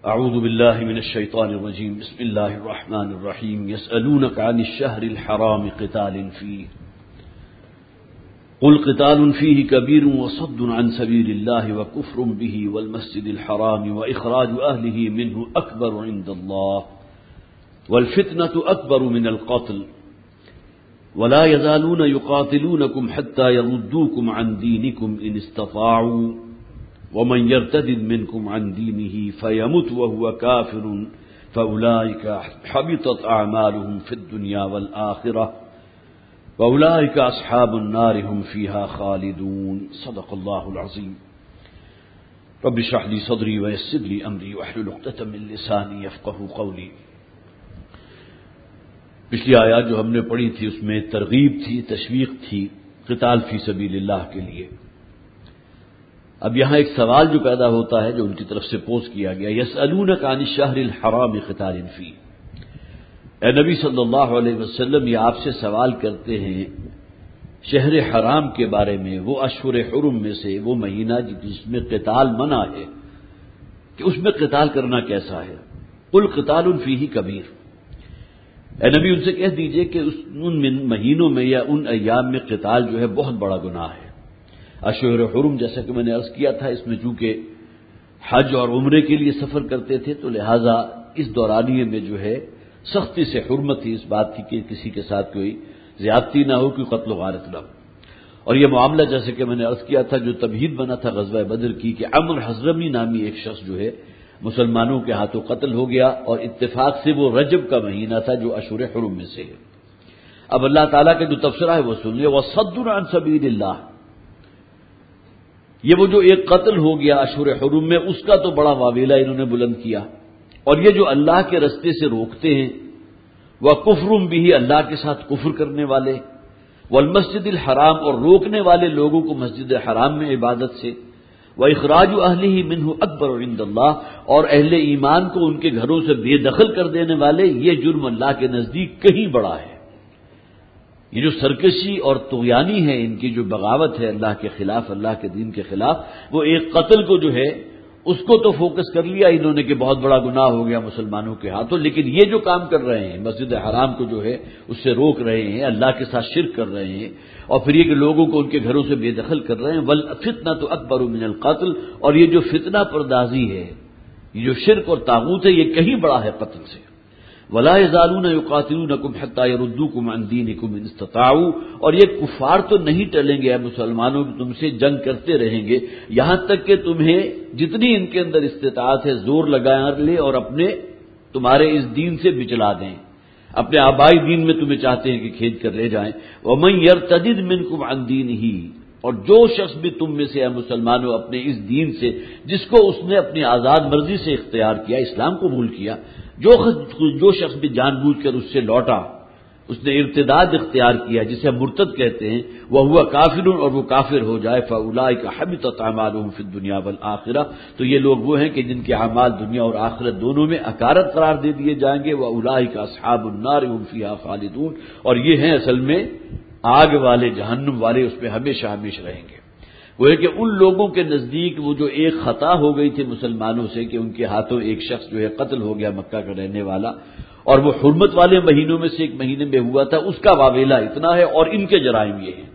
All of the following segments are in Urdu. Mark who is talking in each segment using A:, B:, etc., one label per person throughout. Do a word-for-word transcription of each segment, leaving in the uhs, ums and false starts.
A: اعوذ باللہ من الشیطان الرجیم بسم اللہ الرحمن الرحیم یسألونک عن الشہر الحرام قتال فیہ قل قتال فیہ کبیر وصد عن سبیل اللہ وکفر بہ والمسجد الحرام واخراج اہلہ منہ اکبر عند اللہ والفتنة اکبر من القتل ولا يزالون يقاتلونكم حتى يردوكم عن دينكم إن استطاعوا ومن يرتد منكم عن دينه فيمت وهو كافر فأولئك حبطت أعمالهم في الدنيا والآخرة وأولئك أصحاب النار هم فيها خالدون صدق الله العظيم رب اشرح لي صدري ويسر لي أمري واحلل عقدة من لساني يفقهوا قولي. پچھلی آیات جو ہم نے پڑھی تھی اس میں ترغیب تھی، تشویق تھی قتال فی سبیل اللہ کے لیے. اب یہاں ایک سوال جو پیدا ہوتا ہے جو ان کی طرف سے پوز کیا گیا، یسألونک عن الشہر الحرام قتال فیہ، اے نبی صلی اللہ علیہ وسلم یہ آپ سے سوال کرتے ہیں شہر حرام کے بارے میں، وہ اشہر حرم میں سے وہ مہینہ جس میں قتال منع ہے کہ اس میں قتال کرنا کیسا ہے. قل قتال فیہ کبیر، اے نبی ان سے کہہ دیجئے کہ اس ان مہینوں میں یا ان ایام میں قتال جو ہے بہت بڑا گناہ ہے. اشہر حرم جیسا کہ میں نے عرض کیا تھا اس میں چونکہ حج اور عمرے کے لیے سفر کرتے تھے تو لہٰذا اس دورانیے میں جو ہے سختی سے حرمت تھی اس بات کی کہ کسی کے ساتھ کوئی زیادتی نہ ہو، کوئی قتل و غارت نہ ہو. اور یہ معاملہ جیسے کہ میں نے عرض کیا تھا جو تمہید بنا تھا غزوہ بدر کی کہ عمرو حضرمی نامی ایک شخص جو ہے مسلمانوں کے ہاتھوں قتل ہو گیا، اور اتفاق سے وہ رجب کا مہینہ تھا جو اشہر حرم میں سے ہے. اب اللہ تعالیٰ کا جو تبصرہ ہے وہ سن لیں، وصد عن سبیل اللہ، یہ وہ جو ایک قتل ہو گیا اشہر حرم میں اس کا تو بڑا واویلا انہوں نے بلند کیا، اور یہ جو اللہ کے رستے سے روکتے ہیں وہ کفر بھی اللہ کے ساتھ کفر کرنے والے، والمسجد الحرام اور روکنے والے لوگوں کو مسجد حرام میں عبادت سے، وَإِخْرَاجُ أَهْلِهِ مِنْهُ أَكْبَرُ عِندَ اللَّهِ اور اہل ایمان کو ان کے گھروں سے بے دخل کر دینے والے، یہ جرم اللہ کے نزدیک کہیں بڑا ہے. یہ جو سرکشی اور طغیانی ہے ان کی جو بغاوت ہے اللہ کے خلاف، اللہ کے دین کے خلاف، وہ ایک قتل کو جو ہے اس کو تو فوکس کر لیا انہوں نے کہ بہت بڑا گناہ ہو گیا مسلمانوں کے ہاتھوں، لیکن یہ جو کام کر رہے ہیں مسجد حرام کو جو ہے اس سے روک رہے ہیں، اللہ کے ساتھ شرک کر رہے ہیں، اور پھر یہ کہ لوگوں کو ان کے گھروں سے بے دخل کر رہے ہیں. والفتنة اکبر من القتل، اور یہ جو فتنہ پردازی ہے، یہ جو شرک اور طاغوت ہے، یہ کہیں بڑا ہے قتل سے. ولا يزالون يقاتلونكم حتى يردوكم عن دينكم ان استطاعوا، اور یہ کفار تو نہیں ٹلیں گے اے مسلمانوں کہ تم سے جنگ کرتے رہیں گے یہاں تک کہ تمہیں جتنی ان کے اندر استطاعت ہے زور لگا لے اور اپنے تمہارے اس دین سے بچلا دیں، اپنے آبائی دین میں تمہیں چاہتے ہیں کہ کھینچ کر لے جائیں. ومن يرتد منكم عن دينه، اور جو شخص بھی تم میں سے اے مسلمانوں اپنے اس دین سے جس کو اس نے اپنی آزاد مرضی سے اختیار کیا، اسلام قبول کیا، جو جو شخص بھی جان بوجھ کر اس سے لوٹا، اس نے ارتداد اختیار کیا جسے مرتد کہتے ہیں، وہ ہوا کافر اور وہ کافر ہو جائے، فاولئک حبطت اعمالهم فی الدنیا والآخرہ، تو یہ لوگ وہ ہیں کہ جن کے اعمال دنیا اور آخرت دونوں میں اکارت قرار دے دیے جائیں گے. واولئک اصحاب النار هم فیہا خالدون، اور یہ ہیں اصل میں آگ والے، جہنم والے، اس میں ہمیشہ ہمیشہ رہیں گے. وہ ہے کہ ان لوگوں کے نزدیک وہ جو ایک خطا ہو گئی تھی مسلمانوں سے کہ ان کے ہاتھوں ایک شخص جو ہے قتل ہو گیا مکہ کا رہنے والا، اور وہ حرمت والے مہینوں میں سے ایک مہینے میں ہوا تھا، اس کا واویلا اتنا ہے، اور ان کے جرائم یہ ہیں.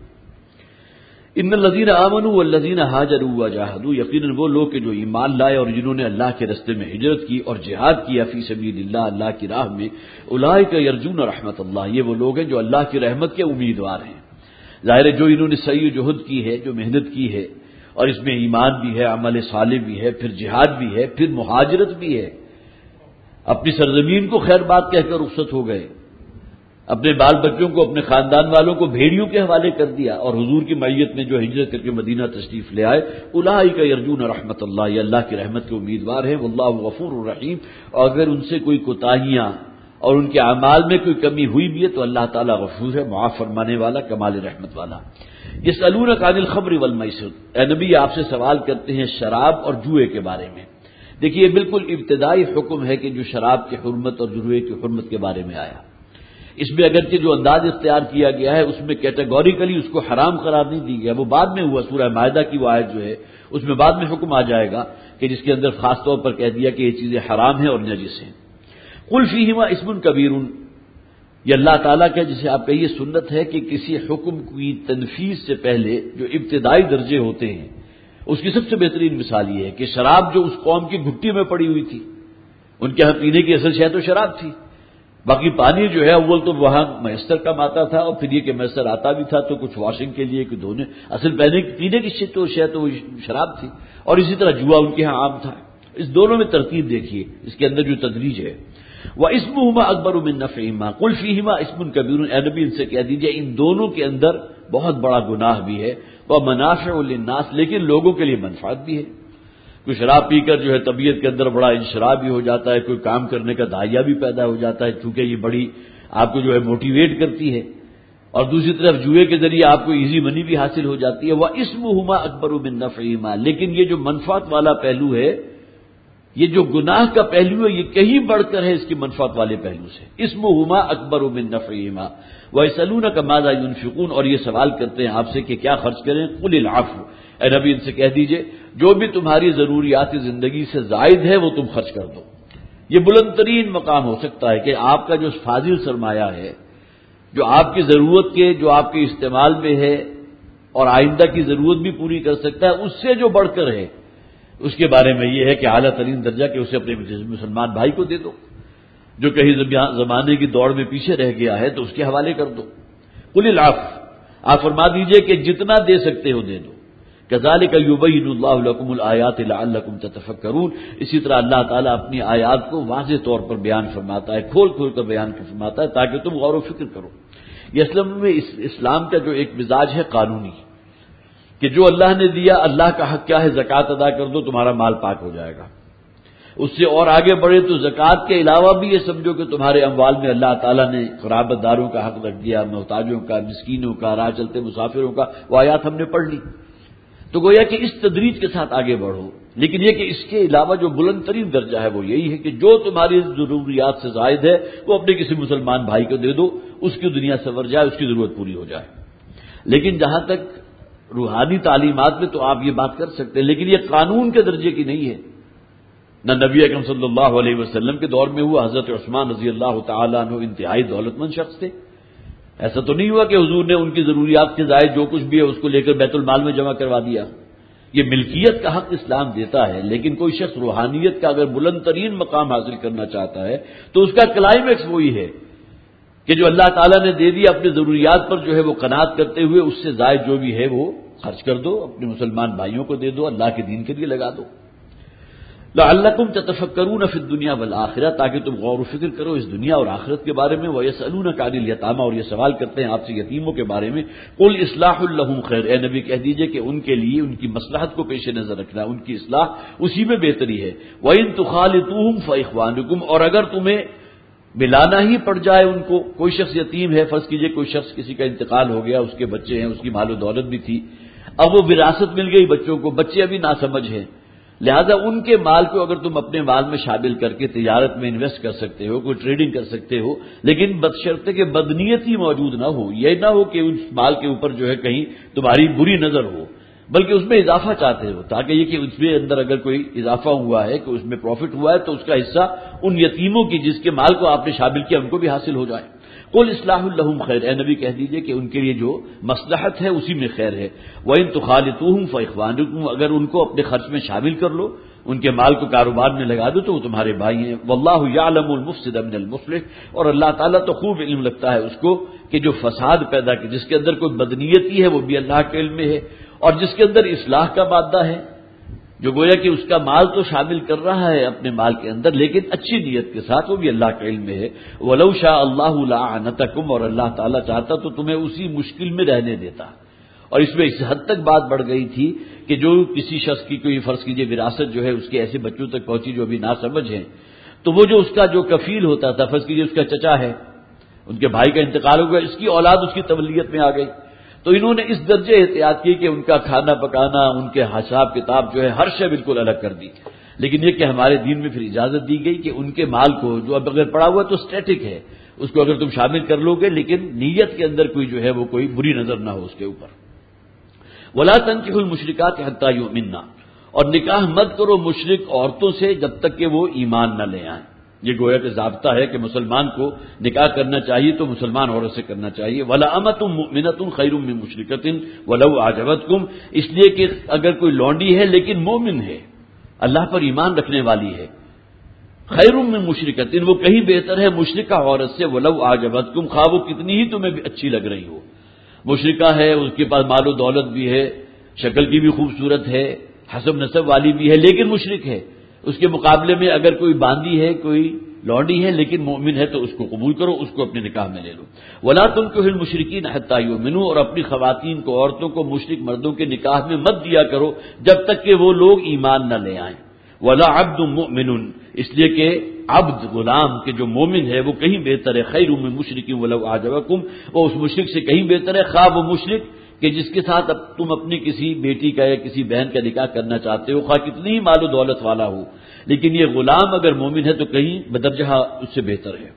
A: ان الذین آمنوا والذین هاجروا وجاهدوا، یقیناً وہ لوگ کہ جو ایمان لائے اور جنہوں نے اللہ کے راستے میں ہجرت کی اور جہاد کیا فی سبیل اللہ، اللہ کی راہ میں، اولئک یرجون رحمت اللہ، یہ وہ لوگ ہیں جو اللہ کی رحمت کے امیدوار ہیں. ظاہر ہے جو انہوں نے سعی و جہد کی ہے، جو محنت کی ہے، اور اس میں ایمان بھی ہے، عمل صالح بھی ہے، پھر جہاد بھی ہے، پھر مہاجرت بھی ہے، اپنی سرزمین کو خیر بات کہہ کر رخصت ہو گئے، اپنے بال بچوں کو، اپنے خاندان والوں کو بھیڑیوں کے حوالے کر دیا، اور حضور کی معیت میں جو ہجرت کر کے مدینہ تشریف لے آئے، اولئک یرجون رحمت اللہ، یہ اللہ کی رحمت کے امیدوار ہیں. واللہ غفور الرحیم، اور اگر ان سے کوئی کوتاہیاں اور ان کے اعمال میں کوئی کمی ہوئی بھی ہے تو اللہ تعالیٰ غفور ہے، معاف فرمانے والا، کمال رحمت والا. یسألونک عن الخمر والمیسر، اے نبی آپ سے سوال کرتے ہیں شراب اور جوئے کے بارے میں. دیکھیے بالکل ابتدائی حکم ہے کہ جو شراب کی حرمت اور جوئے کی حرمت کے بارے میں آیا. اس میں اگرچہ جو انداز اختیار کیا گیا ہے اس میں کیٹیگوریکلی اس کو حرام قرار نہیں دی گیا، وہ بعد میں ہوا، سورہ مائدہ کی وہ آیت جو ہے اس میں بعد میں حکم آ جائے گا کہ جس کے اندر خاص طور پر کہہ دیا کہ یہ چیزیں حرام ہیں اور نجس ہیں۔ قل فیہما اسم کبیر، یہ اللہ تعالیٰ کا جسے آپ کہیے سنت ہے کہ کسی حکم کی تنفیذ سے پہلے جو ابتدائی درجے ہوتے ہیں اس کی سب سے بہترین مثال یہ ہے کہ شراب جو اس قوم کی گھٹی میں پڑی ہوئی تھی، ان کے ہاں پینے کی اصل شے تو شراب تھی، باقی پانی جو ہے اول تو وہاں میسر کم آتا تھا اور پھر یہ کہ میسر آتا بھی تھا تو کچھ واشنگ کے لیے کچھ دھونے، اصل پہلے پینے کی شے تو شے تو وہ شراب تھی، اور اسی طرح جوا ان کے ہاں عام تھا۔ اس دونوں میں ترتیب دیکھیے، اس کے اندر جو تدریج ہے، وَإِسْمُهُمَا أَكْبَرُ مِن نَّفْعِهِمَا قُلْ فِيهِمَا اسْمٌ كَبِيرٌ، اے نبی ان سے کہہ دیجئے ان دونوں کے اندر بہت بڑا گناہ بھی ہے، وَمَنَافِعُ لِلنَّاسِ، لیکن لوگوں کے لیے منفعت بھی ہے۔ کوئی شراب پی کر جو ہے طبیعت کے اندر بڑا انشراب بھی ہو جاتا ہے، کوئی کام کرنے کا داعیہ بھی پیدا ہو جاتا ہے چونکہ یہ بڑی آپ کو جو ہے موٹیویٹ کرتی ہے، اور دوسری طرف جوئے کے ذریعے آپ کو ایزی منی بھی حاصل ہو جاتی ہے۔ وَإِسْمُهُمَا أَكْبَرُ مِن نَّفْعِهِمَا، لیکن یہ جو منفعت والا پہلو ہے، یہ جو گناہ کا پہلو ہے، یہ کہیں بڑھ کر ہے اس کی منفعت والے پہلو سے۔ اسمہما اکبر من نفعہما ویسألونک ماذا ينفقون، اور یہ سوال کرتے ہیں آپ سے کہ کیا خرچ کریں، قل العفو، اے نبی ان سے کہہ دیجئے جو بھی تمہاری ضروریات زندگی سے زائد ہے وہ تم خرچ کر دو۔ یہ بلند ترین مقام ہو سکتا ہے کہ آپ کا جو فاضل سرمایہ ہے، جو آپ کی ضرورت کے جو آپ کے استعمال میں ہے اور آئندہ کی ضرورت بھی پوری کر سکتا ہے، اس سے جو بڑھ کر ہے اس کے بارے میں یہ ہے کہ اعلیٰ ترین درجہ کہ اسے اپنے مسلمان بھائی کو دے دو، جو کہیں زمانے کی دوڑ میں پیچھے رہ گیا ہے تو اس کے حوالے کر دو۔ قل العفو، آپ فرما دیجئے کہ جتنا دے سکتے ہو دے دو۔ کذالک یبین اللہ لکم الآیات لعلکم تتفکرون، اسی طرح اللہ تعالیٰ اپنی آیات کو واضح طور پر بیان فرماتا ہے، کھول کھول کر بیان فرماتا ہے تاکہ تم غور و فکر کرو۔ یہ اصل میں اسلام کا جو ایک مزاج ہے قانونی، کہ جو اللہ نے دیا، اللہ کا حق کیا ہے، زکوٰۃ ادا کر دو تمہارا مال پاک ہو جائے گا۔ اس سے اور آگے بڑھے تو زکوٰۃ کے علاوہ بھی یہ سمجھو کہ تمہارے اموال میں اللہ تعالیٰ نے قرابت داروں کا حق رکھ دیا، محتاجوں کا، مسکینوں کا، راہ چلتے مسافروں کا، وہ آیات ہم نے پڑھ لی۔ تو گویا کہ اس تدریج کے ساتھ آگے بڑھو، لیکن یہ کہ اس کے علاوہ جو بلند ترین درجہ ہے وہ یہی ہے کہ جو تمہاری ضروریات سے زائد ہے وہ اپنے کسی مسلمان بھائی کو دے دو، اس کی دنیا سنور جائے، اس کی ضرورت پوری ہو جائے۔ لیکن جہاں تک روحانی تعلیمات میں تو آپ یہ بات کر سکتے ہیں، لیکن یہ قانون کے درجے کی نہیں ہے۔ نہ نبی اکرم صلی اللہ علیہ وسلم کے دور میں ہوا، حضرت عثمان رضی اللہ تعالیٰ عنہ انتہائی دولت مند شخص تھے، ایسا تو نہیں ہوا کہ حضور نے ان کی ضروریات کے زائد جو کچھ بھی ہے اس کو لے کر بیت المال میں جمع کروا دیا۔ یہ ملکیت کا حق اسلام دیتا ہے، لیکن کوئی شخص روحانیت کا اگر بلند ترین مقام حاصل کرنا چاہتا ہے تو اس کا کلائمیکس وہی ہے کہ جو اللہ تعالیٰ نے دے دیا اپنی ضروریات پر جو ہے وہ قناعت کرتے ہوئے اس سے زائد جو بھی ہے وہ خرچ کر دو، اپنے مسلمان بھائیوں کو دے دو، اللہ کے دین کے لیے لگا دو۔ لعلکم تتفکرون فی الدنیا والآخرہ، تاکہ تم غور و فکر کرو اس دنیا اور آخرت کے بارے میں۔ ویسألونک عن الیتامی، اور یہ سوال کرتے ہیں آپ سے یتیموں کے بارے میں۔ قل اصلاح لہم خیر، اے نبی کہہ دیجئے کہ ان کے لیے ان کی مصلحت کو پیش نظر رکھنا، ان کی اصلاح اسی میں بہتری ہے۔ وَإِن تُخَالِطُوهُمْ فَإِخْوَانُكُمْ، اور اگر تمہیں ملانا ہی پڑ جائے ان کو، کوئی شخص یتیم ہے، فرض کیجئے کوئی شخص کسی کا انتقال ہو گیا، اس کے بچے ہیں، اس کی مال و دولت بھی تھی، اب وہ وراثت مل گئی بچوں کو، بچے ابھی ناسمجھ ہیں، لہذا ان کے مال کو اگر تم اپنے مال میں شامل کر کے تجارت میں انویسٹ کر سکتے ہو، کوئی ٹریڈنگ کر سکتے ہو، لیکن بدشرطے کہ بدنیتی موجود نہ ہو، یہ نہ ہو کہ اس مال کے اوپر جو ہے کہیں تمہاری بری نظر ہو، بلکہ اس میں اضافہ چاہتے ہو، تاکہ یہ کہ اس میں اندر اگر کوئی اضافہ ہوا ہے کہ اس میں پروفٹ ہوا ہے تو اس کا حصہ ان یتیموں کی جس کے مال کو آپ نے شامل کیا ان کو بھی حاصل ہو جائے۔ قل اصلاح لہم خیر، اے نبی کہہ دیجئے کہ ان کے لیے جو مصلحت ہے اسی میں خیر ہے۔ وَإِن تُخَالِطُوهُمْ فَإِخْوَانُكُمْ، اگر ان کو اپنے خرچ میں شامل کر لو، ان کے مال کو کاروبار میں لگا دو تو وہ تمہارے بھائی ہیں۔ واللہ یعلم المفسد من المصلح، اور اللہ تعالیٰ تو خوب علم رکھتا ہے اس کو کہ جو فساد پیدا کہ جس کے اندر کوئی بدنیتی ہے وہ بھی اللہ کے علم میں ہے، اور جس کے اندر اصلاح کا مادہ ہے، جو گویا کہ اس کا مال تو شامل کر رہا ہے اپنے مال کے اندر لیکن اچھی نیت کے ساتھ، وہ بھی اللہ کے علم میں ہے۔ وَلَوْ شَاءَ اللَّهُ لَأَعْنَتَكُمْ، اور اللہ تعالیٰ چاہتا تو تمہیں اسی مشکل میں رہنے دیتا۔ اور اس میں اس حد تک بات بڑھ گئی تھی کہ جو کسی شخص کی کوئی فرض کیجئے وراثت جو ہے اس کے ایسے بچوں تک پہنچی جو ابھی ناسمجھ ہیں، تو وہ جو اس کا جو کفیل ہوتا تھا، فرض کیجئے اس کا چچا ہے، ان کے بھائی کا انتقال ہو گیا، اس کی اولاد اس کی تولیت میں آ گئی، تو انہوں نے اس درجے احتیاط کی کہ ان کا کھانا پکانا، ان کے حساب کتاب جو ہے ہر شے بالکل الگ کر دی۔ لیکن یہ کہ ہمارے دین میں پھر اجازت دی گئی کہ ان کے مال کو جو اب اگر پڑا ہوا ہے تو اسٹیٹک ہے، اس کو اگر تم شامل کر لو گے، لیکن نیت کے اندر کوئی جو ہے وہ کوئی بری نظر نہ ہو اس کے اوپر۔ ولا تنکحوا المشرکات حتی یؤمنن، اور نکاح مت کرو مشرک عورتوں سے جب تک کہ وہ ایمان نہ لے آئیں۔ یہ گویا کہ ضابطہ ہے کہ مسلمان کو نکاح کرنا چاہیے تو مسلمان عورت سے کرنا چاہیے۔ ولا امۃ مؤمنۃ خیر من مشرکۃ ولو اعجبتکم، اس لیے کہ اگر کوئی لونڈی ہے لیکن مومن ہے، اللہ پر ایمان رکھنے والی ہے، خیر من مشرکۃ، وہ کہیں بہتر ہے مشرکہ عورت سے، ولو اعجبتکم، خواہ وہ کتنی ہی تمہیں بھی اچھی لگ رہی ہو۔ مشرکہ ہے، اس کے پاس مال و دولت بھی ہے، شکل کی بھی خوبصورت ہے، حسب نسب والی بھی ہے، لیکن مشرک ہے، اس کے مقابلے میں اگر کوئی باندی ہے، کوئی لونڈی ہے لیکن مومن ہے تو اس کو قبول کرو، اس کو اپنے نکاح میں لے لو۔ ولا تنکحوا المشرکین حتی یؤمنوا، اور اپنی خواتین کو، عورتوں کو مشرک مردوں کے نکاح میں مت دیا کرو جب تک کہ وہ لوگ ایمان نہ لے آئیں۔ ولا عبد مؤمن، اس لیے کہ عبد غلام کے جو مومن ہے وہ کہیں بہتر ہے، خیر من مشرک ولو اعجبکم، وہ اس مشرک سے کہیں بہتر ہے، خواہ وہ مشرک کہ جس کے ساتھ اب تم اپنی کسی بیٹی کا یا کسی بہن کا نکاح کرنا چاہتے ہو، خواہ کتنی ہی مال و دولت والا ہو، لیکن یہ غلام اگر مومن ہے تو کہیں بدرجہ اس سے بہتر ہے۔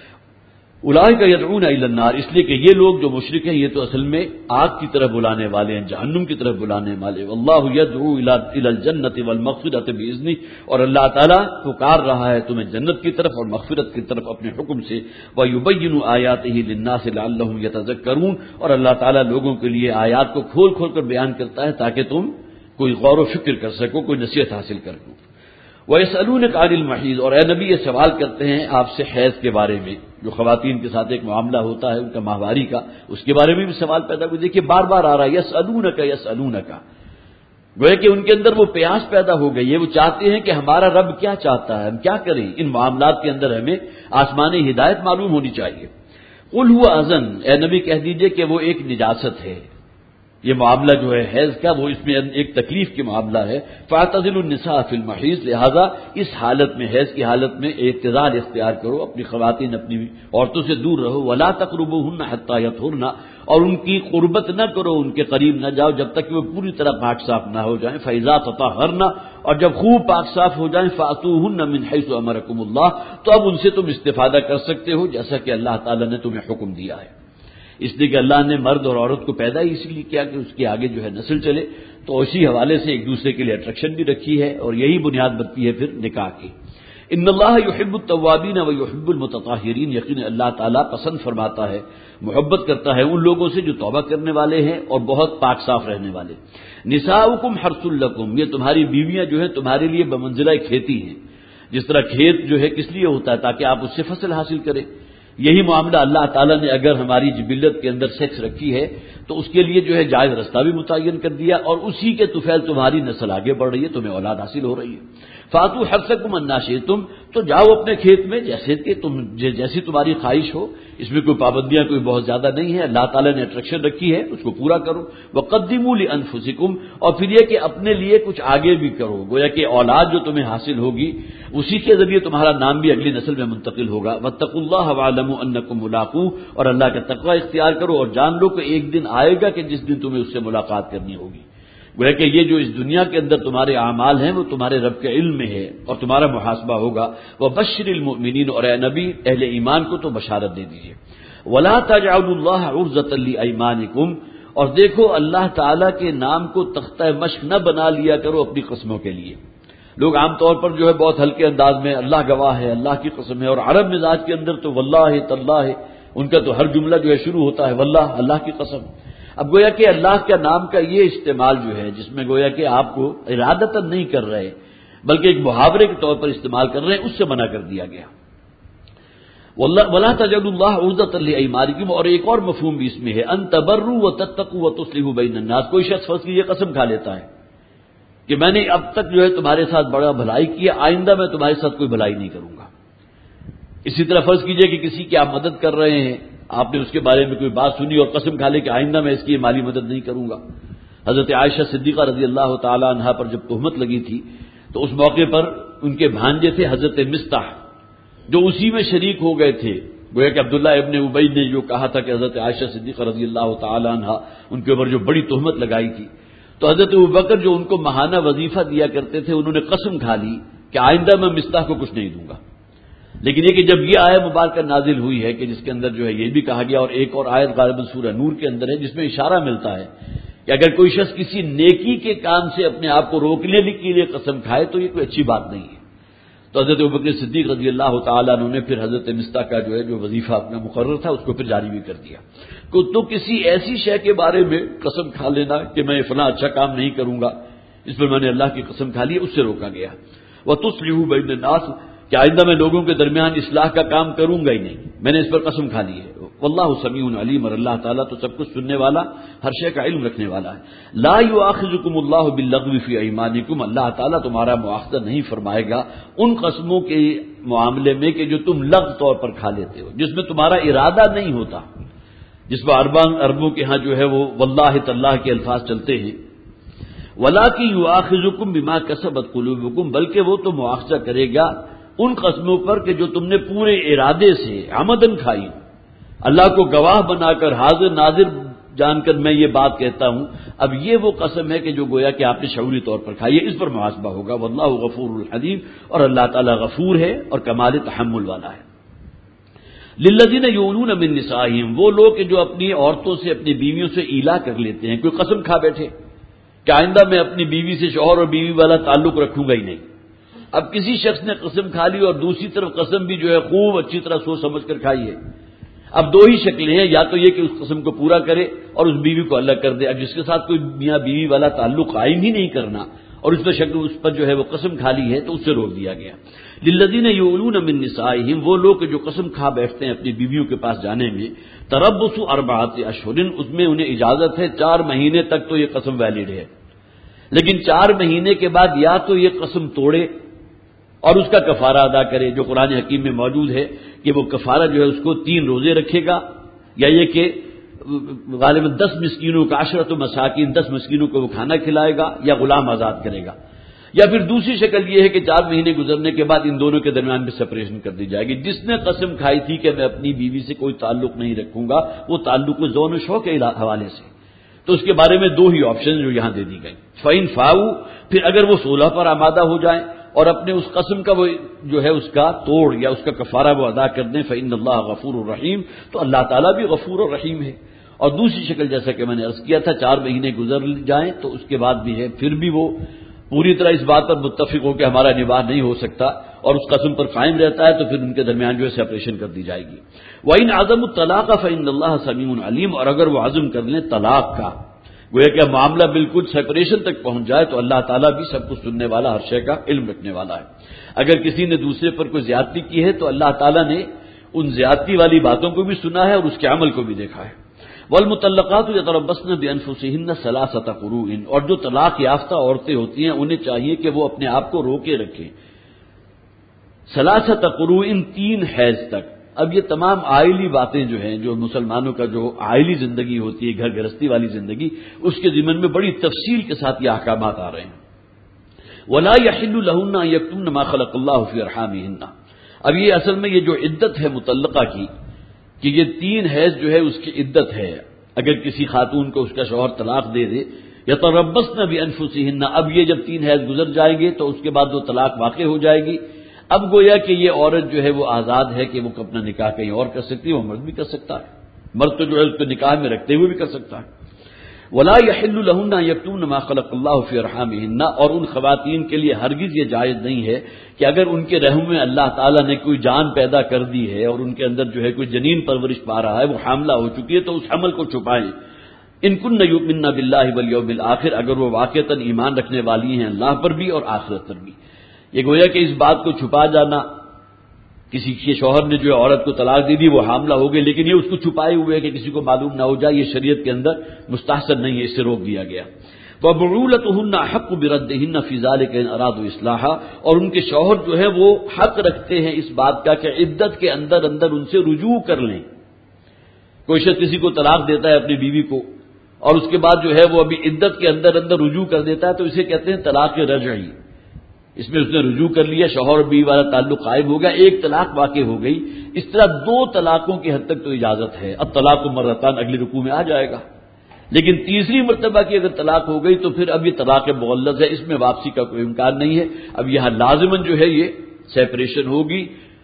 A: اولئک یدعون الی النار، اس لیے کہ یہ لوگ جو مشرک ہیں یہ تو اصل میں آگ کی طرف بلانے والے ہیں، جہنم کی طرف بلانے والے۔ واللہ یدعو الی الجنۃ والمغفرۃ باذنہ، اور اللہ تعالیٰ پکار رہا ہے تمہیں جنت کی طرف اور مغفرت کی طرف اپنے حکم سے۔ ویبین آیاتہ للناس لعلہم یتذکرون، اور اللہ تعالیٰ لوگوں کے لیے آیات کو کھول کھول کر بیان کرتا ہے تاکہ تم کوئی غور و فکر کر سکو، کوئی نصیحت حاصل کر سکو۔ وَيَسْأَلُونَكَ عَنِ الْمَحِيضِ، اور اے نبی یہ سوال کرتے ہیں آپ سے حیض کے بارے میں، جو خواتین کے ساتھ ایک معاملہ ہوتا ہے ان کا ماہواری کا، اس کے بارے میں بھی سوال پیدا ہوئی۔ دیکھیے بار بار آ رہا ہے یسألونک یسألونک، گویا کہ ان کے اندر وہ پیاس پیدا ہو گئی ہے، وہ چاہتے ہیں کہ ہمارا رب کیا چاہتا ہے، ہم کیا کریں، ان معاملات کے اندر ہمیں آسمانی ہدایت معلوم ہونی چاہیے۔ قُلْ هُوَ أَذًى، اے نبی کہہ دیجئے کہ وہ ایک نجاست ہے، یہ معاملہ جو ہے حیض کا وہ اس میں ایک تکلیف کی معاملہ ہے۔ فاعتزلوا النساء فی المحیض، لہذا اس حالت میں، حیض کی حالت میں اعتزال اختیار کرو، اپنی خواتین اپنی عورتوں سے دور رہو۔ ولا تقربوهن حتی یطہرن، اور ان کی قربت نہ کرو، ان کے قریب نہ جاؤ جب تک کہ وہ پوری طرح پاک صاف نہ ہو جائیں۔ فاذا تطہرن، اور جب خوب پاک صاف ہو جائیں، فاتوهن من حیث امرکم اللہ، تو اب ان سے تم استفادہ کر سکتے ہو جیسا کہ اللہ تعالی نے تمہیں حکم دیا ہے۔ اس لیے کہ اللہ نے مرد اور عورت کو پیدا ہی اسی لیے کیا کہ اس کے آگے جو ہے نسل چلے، تو اسی حوالے سے ایک دوسرے کے لیے اٹریکشن بھی رکھی ہے، اور یہی بنیاد بنتی ہے پھر نکاح کی۔ ان اللہ یحب التوابین و یحب المتطہرین، یقینا اللہ تعالیٰ پسند فرماتا ہے، محبت کرتا ہے ان لوگوں سے جو توبہ کرنے والے ہیں اور بہت پاک صاف رہنے والے۔ نساؤکم حرث لکم، یہ تمہاری بیویاں جو ہیں تمہارے لیے بمنزلہ کھیتی ہیں، جس طرح کھیت جو ہے کس لیے ہوتا ہے تاکہ آپ اس سے فصل حاصل کریں، یہی معاملہ اللہ تعالیٰ نے اگر ہماری جبلت کے اندر سیکس رکھی ہے تو اس کے لیے جو ہے جائز رستہ بھی متعین کر دیا، اور اسی کے طفیل تمہاری نسل آگے بڑھ رہی ہے، تمہیں اولاد حاصل ہو رہی ہے۔ فاتو حرثکم انا شئتم، تو جاؤ اپنے کھیت میں جیسے کہ تم جیسی تمہاری خواہش ہو، اس میں کوئی پابندیاں کوئی بہت زیادہ نہیں ہے، اللہ تعالیٰ نے اٹریکشن رکھی ہے اس کو پورا کرو۔ وقدموا لانفسکم، اور پھر یہ کہ اپنے لیے کچھ آگے بھی کرو، گویا کہ اولاد جو تمہیں حاصل ہوگی اسی کے ذریعے تمہارا نام بھی اگلی نسل میں منتقل ہوگا۔ واتقوا اللہ واعلموا انکم ملاقوہ، اور اللہ کا تقوی اختیار کرو اور جان لو کہ ایک دن آئے گا کہ جس دن تمہیں اس سے ملاقات کرنی ہوگی۔ گویا کہ یہ جو اس دنیا کے اندر تمہارے اعمال ہیں وہ تمہارے رب کے علم میں ہے اور تمہارا محاسبہ ہوگا۔ وبشر المؤمنین، اور اے نبی اہل ایمان کو تو بشارت دے دیجیے۔ ولا تجعلوا اللہ عرضۃ لایمانکم، اور دیکھو اللہ تعالیٰ کے نام کو تختہ مشق نہ بنا لیا کرو اپنی قسموں کے لیے۔ لوگ عام طور پر جو ہے بہت ہلکے انداز میں اللہ گواہ ہے، اللہ کی قسم ہے، اور عرب مزاج کے اندر تو واللہ تاللہ، ان کا تو ہر جملہ جو ہے شروع ہوتا ہے واللہ، اللہ کی قسم۔ اب گویا کہ اللہ کا نام کا یہ استعمال جو ہے جس میں گویا کہ آپ کو ارادتاً نہیں کر رہے بلکہ ایک محاورے کے طور پر استعمال کر رہے ہیں، اس سے منع کر دیا گیا۔ ولا تجعلوا اللہ عرضۃ لایمانکم، اور ایک اور مفہوم بھی اس میں ہے، ان تبروا وتتقوا وتصلحوا بین الناس۔ کوئی شخص فرض کیجیے قسم کھا لیتا ہے کہ میں نے اب تک جو ہے تمہارے ساتھ بڑا بھلائی کیا، آئندہ میں تمہارے ساتھ کوئی بھلائی نہیں کروں گا۔ اسی طرح فرض کیجئے کہ کسی کی آپ مدد کر رہے ہیں، آپ نے اس کے بارے میں کوئی بات سنی اور قسم کھا لے کہ آئندہ میں اس کی مالی مدد نہیں کروں گا۔ حضرت عائشہ صدیقہ رضی اللہ تعالی عنہا پر جب تہمت لگی تھی تو اس موقع پر ان کے بھانجے تھے حضرت مصطح، جو اسی میں شریک ہو گئے تھے۔ گویا کہ عبداللہ ابن ابی نے جو کہا تھا کہ حضرت عائشہ صدیقہ رضی اللہ تعالی عنہا ان کے اوپر جو بڑی تہمت لگائی تھی، تو حضرت ابوبکر جو ان کو ماہانہ وظیفہ دیا کرتے تھے، انہوں نے قسم کھا لی کہ آئندہ میں مصطح کو کچھ نہیں دوں گا۔ لیکن یہ کہ جب یہ آیت مبارکہ نازل ہوئی ہے کہ جس کے اندر جو ہے یہ بھی کہا گیا، اور ایک اور آیت غالباً سورہ نور کے اندر ہے جس میں اشارہ ملتا ہے کہ اگر کوئی شخص کسی نیکی کے کام سے اپنے آپ کو روکنے کے لیے قسم کھائے تو یہ کوئی اچھی بات نہیں ہے، تو حضرت ابوبکر صدیق رضی اللہ تعالیٰ عنہ نے پھر حضرت مصطح کا جو ہے جو وظیفہ اپنا مقرر تھا اس کو پھر جاری بھی کر دیا کہ تو کسی ایسی شے کے بارے میں قسم کھا لینا کہ میں فلاں اچھا کام نہیں کروں گا، اس پر میں نے اللہ کی قسم کھا لی، اس سے روکا گیا۔ وَتُصْلِحُ بَيْنَ النَّاسِ کہ آئندہ میں لوگوں کے درمیان اصلاح کا کام کروں گا ہی نہیں، میں نے اس پر قسم کھا لی ہے۔ واللہ سمیع علیم، اور اللہ تعالیٰ تو سب کچھ سننے والا، ہر شے کا علم رکھنے والا ہے۔ لا یؤاخذکم اللہ باللغو فی ایمانکم، اللہ تعالیٰ تمہارا مؤاخذہ نہیں فرمائے گا ان قسموں کے معاملے میں کہ جو تم لغو طور پر کھا لیتے ہو، جس میں تمہارا ارادہ نہیں ہوتا، جس میں اربان اربوں کے ہاں جو ہے وہ واللہ تاللہ کے الفاظ چلتے ہیں۔ ولکن یؤاخذکم بما کسبت قلوبکم، بلکہ وہ تو مؤاخذہ کرے گا ان قسموں پر کہ جو تم نے پورے ارادے سے عمدن کھائی، اللہ کو گواہ بنا کر حاضر ناظر جان کر میں یہ بات کہتا ہوں، اب یہ وہ قسم ہے کہ جو گویا کہ آپ نے شعوری طور پر کھائی ہے، اس پر محاسبہ ہوگا۔ واللہ غفور الحلیم، اور اللہ تعالیٰ غفور ہے اور کمال تحمل والا ہے۔ للذین یؤلون من نسائہم، وہ لوگ کہ جو اپنی عورتوں سے اپنی بیویوں سے ایلا کر لیتے ہیں، کوئی قسم کھا بیٹھے کہ آئندہ میں اپنی بیوی سے شوہر اور بیوی والا تعلق رکھوں گا ہی نہیں۔ اب کسی شخص نے قسم کھا لی اور دوسری طرف قسم بھی جو ہے خوب اچھی طرح سوچ سمجھ کر کھائی ہے، اب دو ہی شکلیں ہیں، یا تو یہ کہ اس قسم کو پورا کرے اور اس بیوی کو الگ کر دے، اب جس کے ساتھ کوئی میاں بیوی والا تعلق قائم ہی نہیں کرنا اور اس پر شکل اس پر جو ہے وہ قسم کھا لی ہے تو اس سے روک دیا گیا۔ للذین یؤلون من نسائہم، وہ لوگ جو قسم کھا بیٹھتے ہیں اپنی بیویوں کے پاس جانے میں، تربص اربعۃ اشہر، اس میں انہیں اجازت ہے چار مہینے تک تو یہ قسم ویلڈ ہے، لیکن چار مہینے کے بعد یا تو یہ قسم توڑے اور اس کا کفارہ ادا کرے، جو قرآن حکیم میں موجود ہے کہ وہ کفارہ جو ہے اس کو تین روزے رکھے گا، یا یہ کہ غالباً دس مسکینوں کا عشرۃ مساکین، دس مسکینوں کو وہ کھانا کھلائے گا یا غلام آزاد کرے گا، یا پھر دوسری شکل یہ ہے کہ چار مہینے گزرنے کے بعد ان دونوں کے درمیان بھی سپریشن کر دی جائے گی۔ جس نے قسم کھائی تھی کہ میں اپنی بیوی سے کوئی تعلق نہیں رکھوں گا، وہ تعلق و ذون و شوق کے حوالے سے، تو اس کے بارے میں دو ہی آپشن جو یہاں دے دی گئی۔ فَإِن فَاؤوا، پھر اگر وہ صلح پر آمادہ ہو جائیں اور اپنے اس قسم کا وہ جو ہے اس کا توڑ یا اس کا کفارہ وہ ادا کر دیں، فإن اللہ غفور الرحیم، تو اللہ تعالیٰ بھی غفور الرحیم ہے۔ اور دوسری شکل جیسا کہ میں نے عرض کیا تھا، چار مہینے گزر جائیں تو اس کے بعد بھی ہے پھر بھی وہ پوری طرح اس بات پر متفق ہو کہ ہمارا نباہ نہیں ہو سکتا اور اس قسم پر قائم رہتا ہے، تو پھر ان کے درمیان جو ہے سپریشن کر دی جائے گی۔ وَإِنْ عَزَمُوا الطَّلَاقَ فَإِنَّ اللَّهَ سَمِيعٌ عَلِيمٌ، اور اگر وہ عزم کر لیں طلاق کا، گویا کہ معاملہ بالکل سپریشن تک پہنچ جائے، تو اللہ تعالیٰ بھی سب کچھ سننے والا، ہر شے کا علم رکھنے والا ہے۔ اگر کسی نے دوسرے پر کوئی زیادتی کی ہے تو اللہ تعالیٰ نے ان زیادتی والی باتوں کو بھی سنا ہے اور اس کے عمل کو بھی دیکھا ہے۔ والمطلقات یتربصن بانفسہن ثلاثۃ قروء، اور جو طلاق یافتہ عورتیں ہوتی ہیں انہیں چاہیے کہ وہ اپنے آپ کو روکے رکھیں ثلاثۃ قروء، تین حیض تک۔ اب یہ تمام آئلی باتیں جو ہیں، جو مسلمانوں کا جو آئلی زندگی ہوتی ہے، گھر گرہستی والی زندگی، اس کے ضمن میں بڑی تفصیل کے ساتھ یہ احکامات آ رہے ہیں۔ وَلَا يَحِلُّ لَهُنَّ أَن يَكْتُمْنَ مَا خَلَقَ اللَّهُ فِي أَرْحَامِهِنَّ، اب یہ اصل میں یہ جو عدت ہے مطلقہ کی کہ یہ تین حیض جو ہے اس کی عدت ہے، اگر کسی خاتون کو اس کا شوہر طلاق دے دے، یتربصن بانفسہن، اب یہ جب تین حیض گزر جائیں گے تو اس کے بعد وہ طلاق واقع ہو جائے گی۔ اب گویا کہ یہ عورت جو ہے وہ آزاد ہے کہ وہ اپنا نکاح کہیں اور کر سکتی ہے، وہ مرد بھی کر سکتا ہے، مرد تو جو ہے اس کو نکاح میں رکھتے ہوئے بھی کر سکتا ہے۔ وَلَا يَحِلُّ لَهُنَّ أَن يَكْتُمْنَ مَا خَلَقَ اللَّهُ فِي أَرْحَامِهِنَّ، اور ان خواتین کے لیے ہرگز یہ جائز نہیں ہے کہ اگر ان کے رحم میں اللہ تعالیٰ نے کوئی جان پیدا کر دی ہے اور ان کے اندر جو ہے کوئی جنین پرورش پا رہا ہے، وہ حاملہ ہو چکی ہے، تو اس حمل کو چھپائیں۔ ان کن یؤمنن باللہ والیوم الآخر، اگر وہ واقعتاً ایمان رکھنے والی ہیں اللہ پر بھی اور آخرت پر بھی۔ یہ گویا کہ اس بات کو چھپا جانا، کسی کے شوہر نے جو عورت کو طلاق دے دی، وہ حاملہ ہو گئی، لیکن یہ اس کو چھپائے ہوئے کہ کسی کو معلوم نہ ہو جائے، یہ شریعت کے اندر مستحسن نہیں ہے، اس سے روک دیا گیا۔ وَبُعُولَتُهُنَّ أَحَقُّ بِرَدِّهِنَّ فِي ذَلِكَ إِنْ أَرَادُوا إِصْلَاحًا، اور ان کے شوہر جو ہے وہ حق رکھتے ہیں اس بات کا کہ عدت کے اندر اندر ان سے رجوع کر لیں۔ کوئی شخص کسی کو طلاق دیتا ہے اپنی بیوی کو اور اس کے بعد جو ہے وہ ابھی عدت کے اندر اندر رجوع کر دیتا ہے، تو اسے کہتے ہیں طلاق رجعی۔ اس میں اس نے رجوع کر لیا، شوہر اور بیوی والا تعلق قائم ہو گیا، ایک طلاق واقع ہو گئی۔ اس طرح دو طلاقوں کی حد تک تو اجازت ہے، اب طلاق مرتان اگلی رکوع میں آ جائے گا، لیکن تیسری مرتبہ کی اگر طلاق ہو گئی تو پھر اب یہ طلاق مغلظ ہے، اس میں واپسی کا کوئی امکان نہیں ہے۔ اب یہاں لازماً جو ہے یہ سیپریشن ہوگی،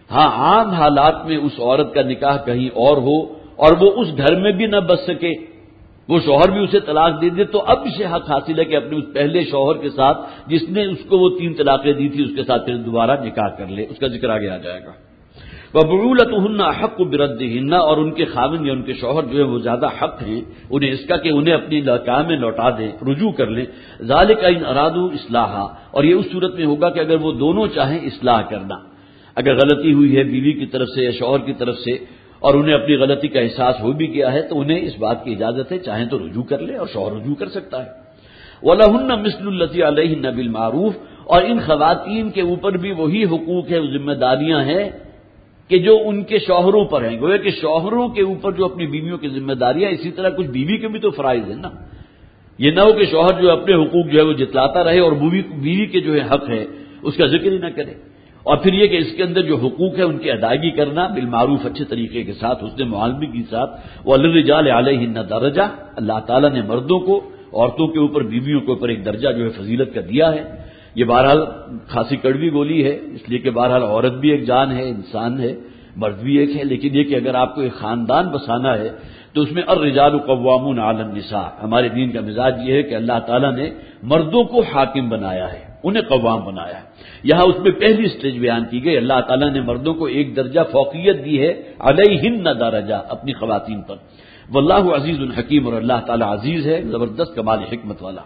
A: ہاں عام حالات میں اس عورت کا نکاح کہیں اور ہو اور وہ اس گھر میں بھی نہ بچ سکے، وہ شوہر بھی اسے طلاق دے دے، تو اب اسے حق حاصل ہے کہ اپنے اس پہلے شوہر کے ساتھ جس نے اس کو وہ تین طلاقیں دی تھی اس کے ساتھ پھر دوبارہ نکاح کر لے، اس کا ذکر آگے آ جائے گا۔ وَبُعُولَتُهُنَّ أَحَقُّ بِرَدِّهِنَّ، اور ان کے خاوند یا ان کے شوہر جو ہے وہ زیادہ حق ہیں انہیں اس کا کہ انہیں اپنی نکاح میں لوٹا دیں، رجوع کر لیں۔ ذَلِكَ إِنْ أَرَادُوا إِصْلَاحًا، اور یہ اس صورت میں ہوگا کہ اگر وہ دونوں چاہیں اصلاح کرنا، اگر غلطی ہوئی ہے بیوی کی طرف سے یا شوہر کی طرف سے اور انہیں اپنی غلطی کا احساس ہو بھی گیا ہے تو انہیں اس بات کی اجازت ہے، چاہیں تو رجوع کر لیں اور شوہر رجوع کر سکتا ہے۔ وَلَهُنَّ مِثْلُ الَّذِي عَلَيْهِنَّ بِالْمَعْرُوفِ، اور ان خواتین کے اوپر بھی وہی حقوق ہے، ذمہ داریاں ہیں کہ جو ان کے شوہروں پر ہیں، گویا کہ شوہروں کے اوپر جو اپنی بیویوں کی ذمہ داریاں، اسی طرح کچھ بیوی کے بھی تو فرائض ہیں نا۔ یہ نہ ہو کہ شوہر جو اپنے حقوق جو ہے وہ جتلاتا رہے اور بیوی کے جو ہے حق ہے اس کا ذکر ہی نہ کرے۔ اور پھر یہ کہ اس کے اندر جو حقوق ہے ان کی ادائیگی کرنا بالمعروف، اچھے طریقے کے ساتھ، حسن معاملے کے ساتھ۔ وَلِلرِّجَالِ عَلَيْهِنَّ دَرَجَةٌ، اللہ تعالیٰ نے مردوں کو، عورتوں کے اوپر، بیویوں کے اوپر ایک درجہ جو ہے فضیلت کا دیا ہے۔ یہ بہرحال خاصی کڑوی گولی ہے، اس لیے کہ بہرحال عورت بھی ایک جان ہے، انسان ہے، مرد بھی ایک ہے، لیکن یہ کہ اگر آپ کو ایک خاندان بسانا ہے تو اس میں الرجال قوامون علی النساء، ہمارے دین کا مزاج یہ ہے کہ اللہ تعالیٰ نے مردوں کو حاکم بنایا ہے، انہیں قوام بنایا ہے۔ یہاں اس میں پہلی سٹیج بیان کی گئی، اللہ تعالیٰ نے مردوں کو ایک درجہ فوقیت دی ہے، علیہن درجہ، اپنی خواتین پر۔ واللہ عزیز الحکیم، اور اللہ تعالیٰ عزیز ہے، زبردست کمال حکمت والا۔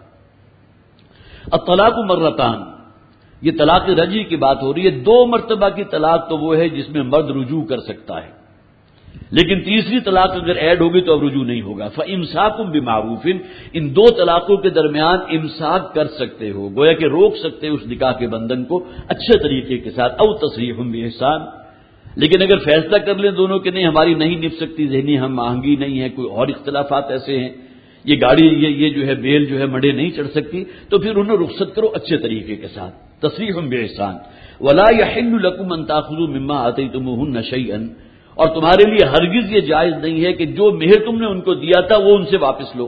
A: الطلاق مرتان، یہ طلاق رجعی کی بات ہو رہی ہے۔ دو مرتبہ کی طلاق تو وہ ہے جس میں مرد رجوع کر سکتا ہے، لیکن تیسری طلاق اگر ایڈ ہوگی تو اب رجوع نہیں ہوگا۔ فَإِمْسَاكٌ بِمَعْرُوفٍ، ان دو طلاقوں کے درمیان امساک کر سکتے ہو، گویا کہ روک سکتے ہو اس نکاح کے بندھن کو اچھے طریقے کے ساتھ۔ او تصریح بإحسان، لیکن اگر فیصلہ کر لیں دونوں کہ نہیں ہماری نہیں نبھ سکتی، ذہنی ہم آہنگی نہیں ہے، کوئی اور اختلافات ایسے ہیں، یہ گاڑی یہ یہ جو ہے بیل جو ہے مڑے نہیں چڑھ سکتی، تو پھر انہیں رخصت کرو اچھے طریقے کے ساتھ، تصریح بإحسان۔ وَلَا يَحِلُّ لَكُمْ أَن تَأْخُذُوا مِمَّا آتَيْتُمُوهُنَّ شَيْئًا، اور تمہارے لیے ہرگز یہ جائز نہیں ہے کہ جو مہر تم نے ان کو دیا تھا وہ ان سے واپس لو،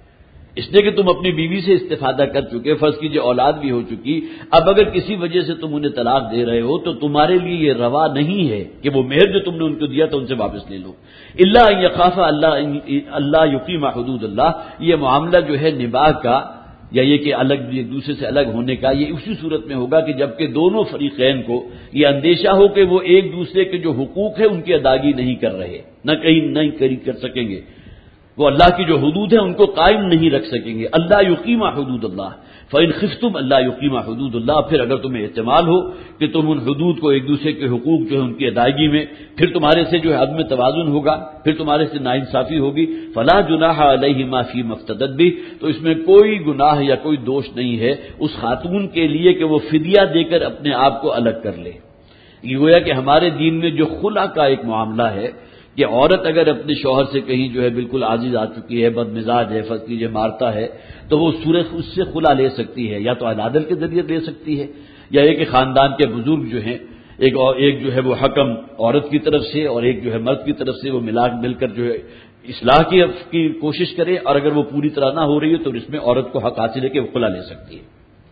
A: اس لیے کہ تم اپنی بیوی سے استفادہ کر چکے، فرض کیجئے اولاد بھی ہو چکی، اب اگر کسی وجہ سے تم انہیں طلاق دے رہے ہو تو تمہارے لیے یہ روا نہیں ہے کہ وہ مہر جو تم نے ان کو دیا تھا ان سے واپس لے لو۔ الا ان یخاف اللہ اللہ یقیم حدود اللہ، یہ معاملہ جو ہے نباہ کا یا یہ کہ الگ ایک دوسرے سے الگ ہونے کا، یہ اسی صورت میں ہوگا کہ جبکہ دونوں فریقین کو یہ اندیشہ ہو کہ وہ ایک دوسرے کے جو حقوق ہے ان کی ادائیگی نہیں کر رہے، نہ کہیں نہیں کر سکیں گے، وہ اللہ کی جو حدود ہیں ان کو قائم نہیں رکھ سکیں گے۔ اللہ یقیم حدود اللہ فإن خفتم اللہ یقیم حدود اللہ، پھر اگر تمہیں احتمال ہو کہ تم ان حدود کو، ایک دوسرے کے حقوق جو ہے ان کی ادائیگی میں پھر تمہارے سے جو ہے عدم توازن ہوگا، پھر تمہارے سے ناانصافی ہوگی، فلا جناح علیہما فیما افتدت بہ، تو اس میں کوئی گناہ یا کوئی دوش نہیں ہے اس خاتون کے لیے کہ وہ فدیہ دے کر اپنے آپ کو الگ کر لے۔ یہ گویا کہ ہمارے دین میں جو خلع کا ایک معاملہ ہے کہ عورت اگر اپنے شوہر سے کہیں جو ہے بالکل عاجز آ چکی ہے، بد مزاج ہے، فرض کیجیے مارتا ہے، تو وہ صورت اس سے خلع لے سکتی ہے، یا تو عدالت کے ذریعے لے سکتی ہے، یا ایک خاندان کے بزرگ جو ہیں، ایک اور ایک جو ہے وہ حکم عورت کی طرف سے اور ایک جو ہے مرد کی طرف سے، وہ ملا مل کر جو ہے اصلاح کی کی کوشش کرے، اور اگر وہ پوری طرح نہ ہو رہی ہے تو اس میں عورت کو حق حاصل ہے کہ وہ خلع لے سکتی ہے۔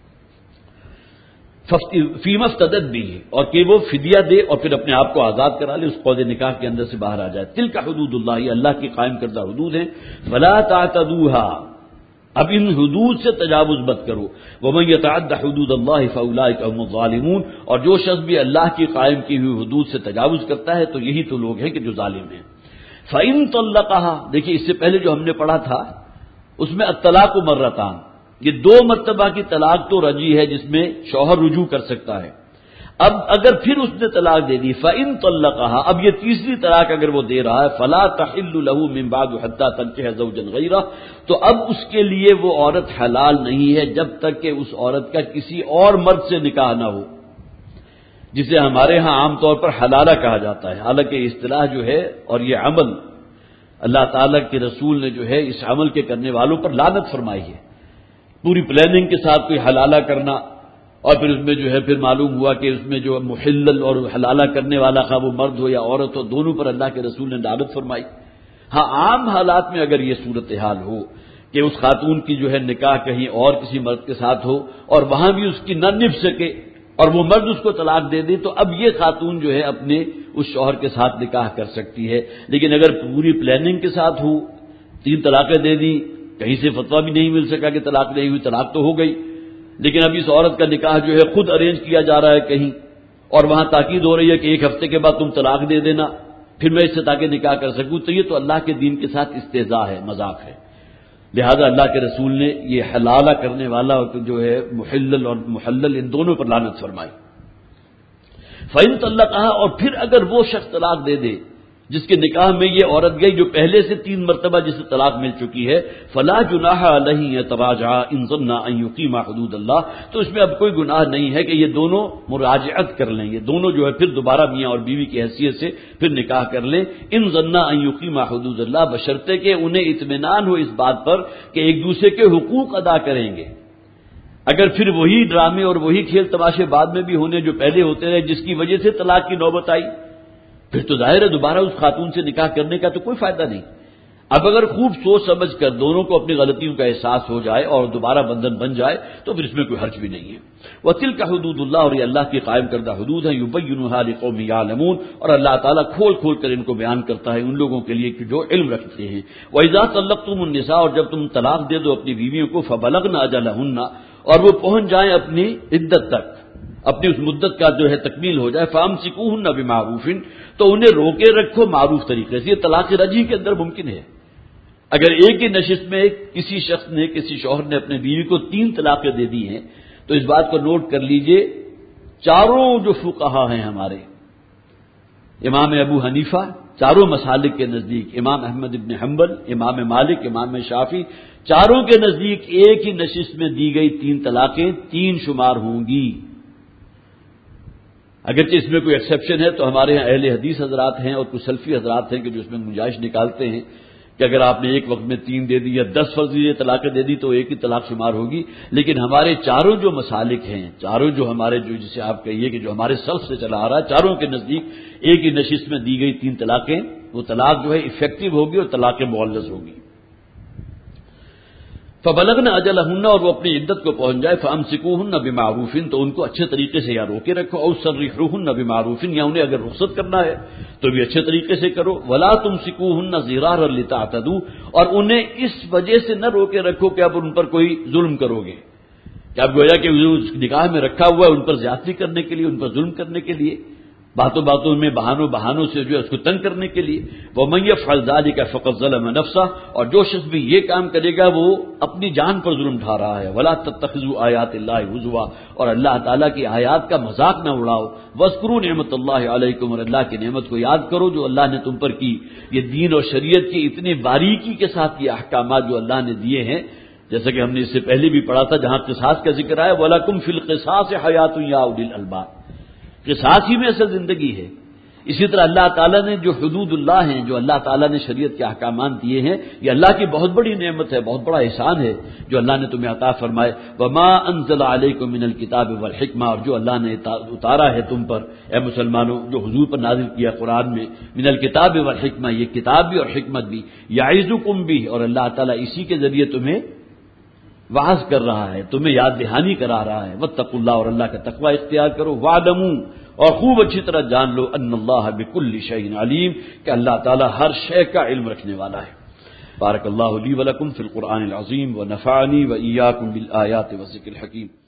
A: فیما افتدت بھی، اور کہ وہ فدیہ دے اور پھر اپنے آپ کو آزاد کرا لے، اس قید نکاح کے اندر سے باہر آ جائے۔ تلک حدود اللہ، یہ اللہ کی قائم کردہ حدود ہیں، فلا تعتدوها، اب ان حدود سے تجاوز مت کرو۔ ومن یتعد حدود اللہ فاولئک هم الظالمون، اور جو شخص بھی اللہ کی قائم کی ہوئی حدود سے تجاوز کرتا ہے تو یہی تو لوگ ہیں کہ جو ظالم ہیں۔ فإن طلقها، دیکھیے اس سے پہلے جو ہم نے پڑھا تھا اس میں الطلاق مرتان، یہ دو مرتبہ کی طلاق تو رجعی ہے جس میں شوہر رجوع کر سکتا ہے۔ اب اگر پھر اس نے طلاق دے دی، فإن طلقها، اب یہ تیسری طلاق اگر وہ دے رہا ہے، فلا تحل له من بعد حتى تنكح زوجا غيره، تو اب اس کے لیے وہ عورت حلال نہیں ہے جب تک کہ اس عورت کا کسی اور مرد سے نکاح نہ ہو، جسے ہمارے ہاں عام طور پر حلالہ کہا جاتا ہے، حالانکہ اصطلاح جو ہے اور یہ عمل اللہ تعالیٰ کے رسول نے جو ہے اس عمل کے کرنے والوں پر لعنت فرمائی ہے۔ پوری پلاننگ کے ساتھ کوئی حلالہ کرنا، اور پھر اس میں جو ہے پھر معلوم ہوا کہ اس میں جو محلل اور حلالہ کرنے والا خواہ وہ مرد ہو یا عورت ہو، دونوں پر اللہ کے رسول نے لعنت فرمائی۔ ہاں عام حالات میں اگر یہ صورتحال ہو کہ اس خاتون کی جو ہے نکاح کہیں اور کسی مرد کے ساتھ ہو اور وہاں بھی اس کی نہ نبھ سکے، اور وہ مرد اس کو طلاق دے دے تو اب یہ خاتون جو ہے اپنے اس شوہر کے ساتھ نکاح کر سکتی ہے. لیکن اگر پوری پلاننگ کے ساتھ ہو، تین طلاقیں دے دی، کہیں سے فتویٰ بھی نہیں مل سکا کہ طلاق نہیں ہوئی، طلاق تو ہو گئی، لیکن اب اس عورت کا نکاح جو ہے خود ارینج کیا جا رہا ہے کہیں، اور وہاں تاکید ہو رہی ہے کہ ایک ہفتے کے بعد تم طلاق دے دینا پھر میں اس سے تاکہ نکاح کر سکوں، تو یہ تو اللہ کے دین کے ساتھ استہزاء ہے، مذاق ہے. لہذا اللہ کے رسول نے یہ حلالہ کرنے والا جو ہے محلل اور محلل ان دونوں پر لعنت فرمائی. فَإِن طَلَّقَهَا، اور پھر اگر وہ شخص طلاق دے دے جس کے نکاح میں یہ عورت گئی جو پہلے سے تین مرتبہ جسے طلاق مل چکی ہے، فَلَا جُنَاحَ عَلَيْهِ يَتَرَاجَعَا إِن ظَنَّا أَن يُقِيمَا حُدُودَ اللَّهِ، تو اس میں اب کوئی گناہ نہیں ہے کہ یہ دونوں مراجعت کر لیں، یہ دونوں جو ہے پھر دوبارہ میاں اور بیوی کی حیثیت سے پھر نکاح کر لیں. ان ظنّا ان يقيما حدود اللہ، بشرطے کہ انہیں اطمینان ہو اس بات پر کہ ایک دوسرے کے حقوق ادا کریں گے. اگر پھر وہی ڈرامے اور وہی کھیل تماشے بعد میں بھی ہونے جو پہلے ہوتے رہے جس کی وجہ سے طلاق کی نوبت آئی، پھر تو ظاہر ہے دوبارہ اس خاتون سے نکاح کرنے کا تو کوئی فائدہ نہیں. اب اگر خوب سوچ سمجھ کر دونوں کو اپنی غلطیوں کا احساس ہو جائے اور دوبارہ بندھن بن جائے تو پھر اس میں کوئی حرج بھی نہیں ہے. وَتِلْكَ حُدُودُ اللَّهِ، اور یہ اللہ کی قائم کردہ حدود ہیں، يُبَيِّنُهَا لِقَوْمٍ يَعْلَمُونَ، اور اللہ تعالیٰ کھول کھول کر ان کو بیان کرتا ہے ان لوگوں کے لیے کہ جو علم رکھتے ہیں. وَإِذَا طَلَّقْتُمُ النِّسَاءَ، اور جب تم طلاق دے دو اپنی بیویوں کو، فَبَلَغْنَ أَجَلَهُنَّ، اور وہ پہنچ جائیں اپنی عدت تک، اپنی اس مدت کا جو ہے تکمیل ہو جائے، فَأَمْسِكُوهُنَّ بِمَعْرُوفٍ، تو انہیں روکے رکھو معروف طریقے سے. یہ طلاق رجعی کے اندر ممکن ہے. اگر ایک ہی نشست میں کسی شخص نے کسی شوہر نے اپنے بیوی کو تین طلاقیں دے دی ہیں تو اس بات کو نوٹ کر لیجئے، چاروں جو فقہا ہیں ہمارے، امام ابو حنیفہ، چاروں مسالک کے نزدیک، امام احمد ابن حنبل، امام مالک، امام شافعی، چاروں کے نزدیک ایک ہی نشست میں دی گئی تین طلاقیں تین شمار ہوں گی. اگرچہ اس میں کوئی ایکسیپشن ہے تو ہمارے یہاں اہل حدیث حضرات ہیں اور کچھ سلفی حضرات ہیں کہ جو اس میں گنجائش نکالتے ہیں کہ اگر آپ نے ایک وقت میں تین دے دی یا دس فرضی طلاقیں دے دی تو ایک ہی طلاق شمار ہوگی. لیکن ہمارے چاروں جو مسالک ہیں، چاروں جو ہمارے جو جسے آپ کہیے کہ جو ہمارے سلف سے چلا آ رہا ہے، چاروں کے نزدیک ایک ہی نشست میں دی گئی تین طلاقیں، وہ طلاق جو ہے افیکٹو ہوگی اور طلاق مغلظ ہوگی. فَبَلَغْنَ أَجَلَهُنَّ، اور وہ اپنی عدت کو پہنچ جائے، فَأَمْسِكُوهُنَّ بِمَعْرُوفٍ، تو ان کو اچھے طریقے سے یا روکے رکھو، أَوْ سَرِّحُوهُنَّ بِمَعْرُوفٍ، یا انہیں اگر رخصت کرنا ہے تو بھی اچھے طریقے سے کرو. وَلَا تُمْسِكُوهُنَّ ضِرَارًا لِتَعْتَدُوا، اور انہیں اس وجہ سے نہ روکے رکھو کہ اب ان پر کوئی ظلم کرو گے، کہ اب گویا کہ نکاح میں رکھا ہوا ہے ان پر زیادتی کرنے کے لیے، ان پر ظلم کرنے کے لیے، باتوں باتوں میں بہانوں بہانوں سے جو ہے اس کو تنگ کرنے کے لیے. وَمَن يَفْعَلْ ذَلِكَ فَقَدْ ظَلَمَ نَفْسَهُ، اور جو شخص بھی یہ کام کرے گا وہ اپنی جان پر ظلم ڈھا رہا ہے. وَلَا تَتَّخِذُوا آيَاتِ اللَّهِ هُزُوًا، اور اللہ تعالیٰ کی آیات کا مذاق نہ اڑاؤ. وَاذْكُرُوا نِعْمَتَ اللَّهِ عَلَيْكُمْ، اور اللہ کی نعمت کو یاد کرو جو اللہ نے تم پر کی. یہ دین اور شریعت کی اتنی باریکی کے ساتھ یہ احکامات جو اللہ نے دیے ہیں، جیسا کہ ہم نے اس سے پہلے بھی پڑھا تھا جہاں قصاص کا ذکر آیا، وَلَكُمْ فِي الْقِصَاصِ حَيَاةٌ يَا أُولِي الْأَلْبَابِ، قصاص ہی میں اصل زندگی ہے. اسی طرح اللہ تعالیٰ نے جو حدود اللہ ہیں، جو اللہ تعالیٰ نے شریعت کے احکامات دیے ہیں، یہ اللہ کی بہت بڑی نعمت ہے، بہت بڑا احسان ہے جو اللہ نے تمہیں عطا فرمائے. وَمَا أَنزَلَ عَلَيْكُم مِّنَ الْكِتَابِ وَالْحِكْمَةِ، اور جو اللہ نے اتارا ہے تم پر اے مسلمانوں، جو حضور پر نازل کیا قرآن میں، من الکتاب والحکمہ، یہ کتاب بھی اور حکمت بھی، یعظکم بھی، اور اللہ تعالیٰ اسی کے ذریعے تمہیں وعظ کر رہا ہے، تمہیں یاد دہانی کرا رہا ہے. واتقوا اللہ، اور اللہ کا تقوی اختیار کرو. وَاعْلَمُوا، اور خوب اچھی طرح جان لو، ان اللہ بکل شیء علیم، کہ اللہ تعالیٰ ہر شے کا علم رکھنے والا ہے. بارک اللہ لی ولکم فی القرآن العظیم ونفعنی وإیاکم بالآیات والذکر الحکیم.